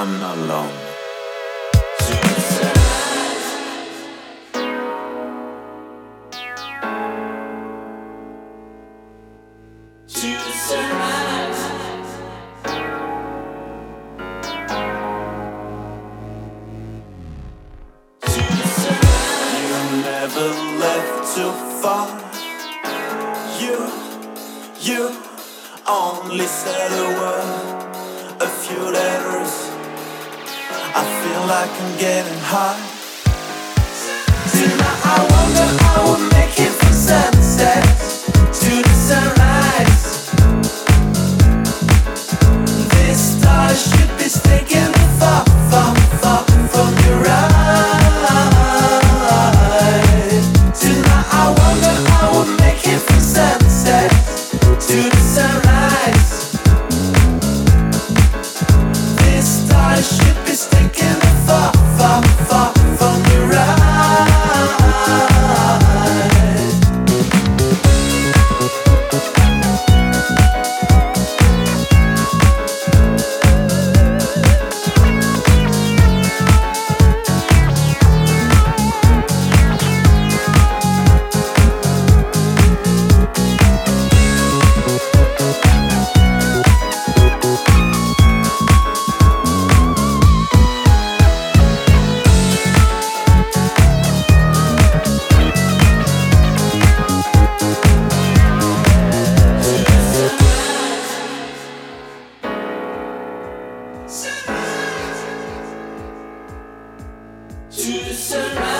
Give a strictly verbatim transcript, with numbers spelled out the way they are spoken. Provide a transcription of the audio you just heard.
I'm not alone. To the sunrise. To the sunrise. You never left too far. You, you only said a word, a few letters. I feel like I'm getting high. Tonight I wonder I will make it from sunset to the sunrise. This star should be taking me far, far, far from your eyes. Tonight I wonder I will make it from sunset to the sunrise. This star should be taking me far, far, far from your eyes. To the sunrise.